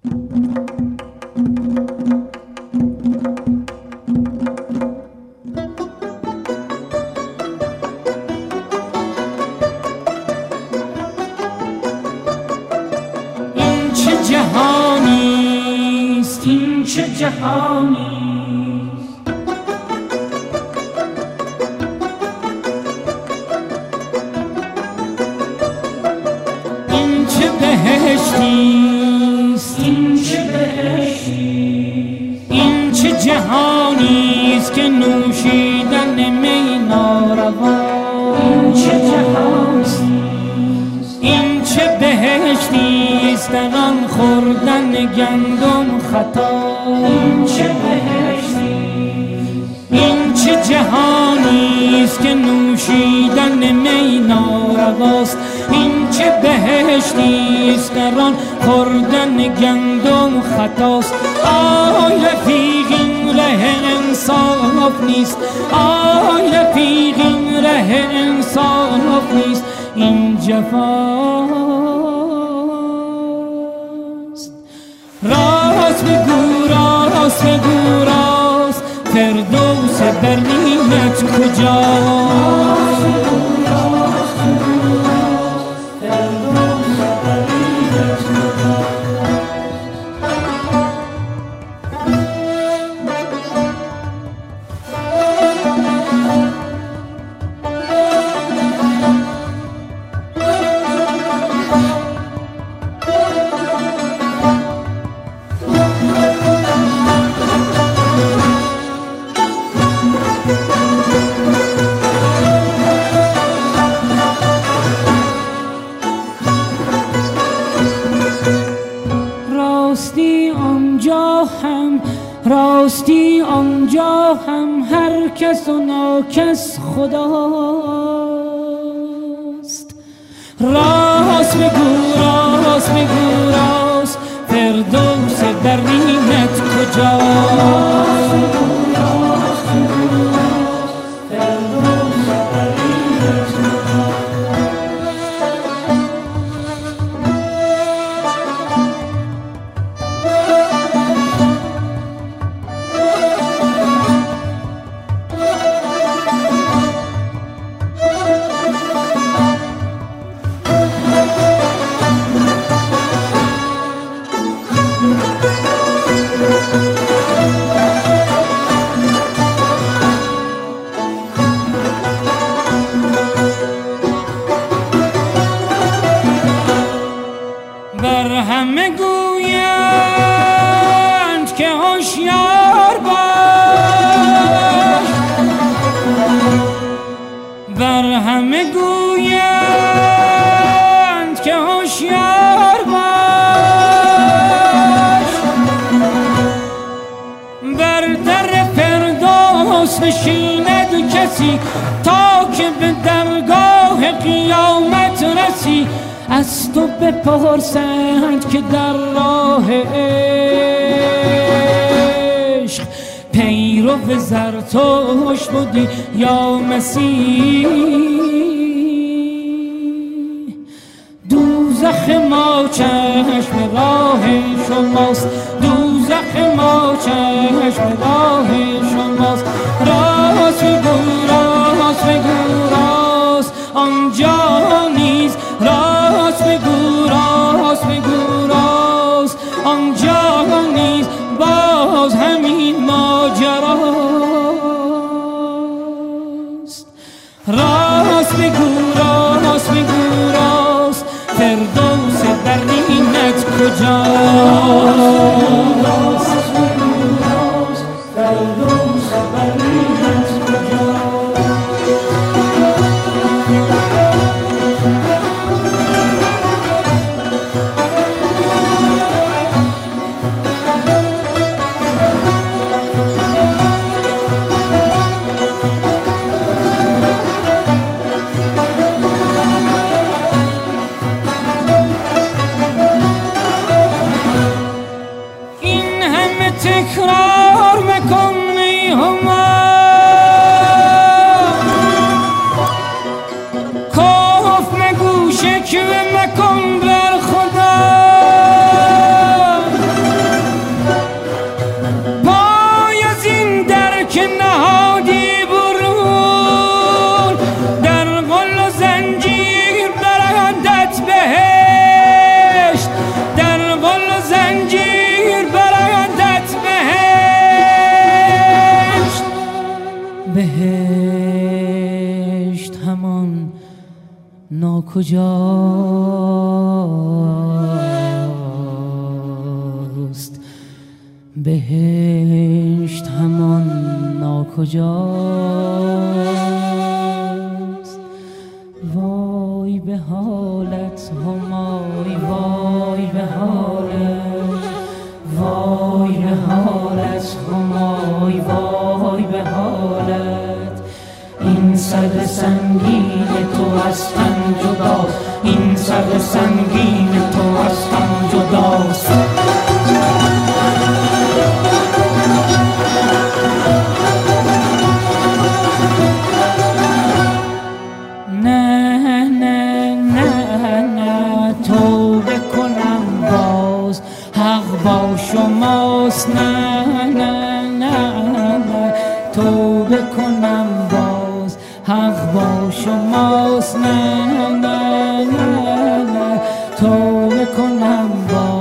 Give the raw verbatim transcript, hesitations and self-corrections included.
این چه جهانیست، این چه جهانیست، این چه بهشتیست، این چه بهشتیست، این چه جهانیست که نوشیدن می ناروا، این چه جهانیست، این چه بهشتیست در آن خوردن گندم خطا، این چه بهشتیست، این چه جهانیست که نوشیدن می نارواست، این چه بهشتیست در آن خوردن گندم خطاست. آی رفیق این ره انصاف نیست، آی رفیق این ره انصاف نیست، این جفاست. راست بگو راست بگو راست، فردوس برلینت کجاست؟ راستی آنجا هم راستی آنجا هم هر کس و ناکس خداست. راست بگو راست بگو راست، فردوس برلینت کجاست؟ بر همه گویند که هوشیار باش، بر همه گویند که هوشیار باش، بر در فردوس نشیند کسی تا که به درگاه قیامت رسی. از تو بپرسند که در راه عشق پیرو زرتشت بودی یا مسیح. دوزخ ما چشم راه شماست، دوزخ ما چشم راه شماست. راست بگو راست بگو راست، آنجا نیز راست بگو راست بگو راست، آنجا نیز باز همین ماجراست. راست بگو راست بگو راست، فردوس برلینت کجاست؟ فردوس برلینت کجاست؟ تکرار مکن ای همام، کف مگو شکوه مکن بر خدا. ناکجاست، بهشت همان ناکجاست. وای به حالت همای، وای به حالت، وای به حالت همای، وای به حالت. این سر سنگین تو از تن جداست، این سر سنگین تو از تن جداست. نه نه نه نه توبه کنم باز، حق با شماست. نه نه نه نه توبه کنم باز، حق با شماست. نه نه نه نه توبه کنم باز.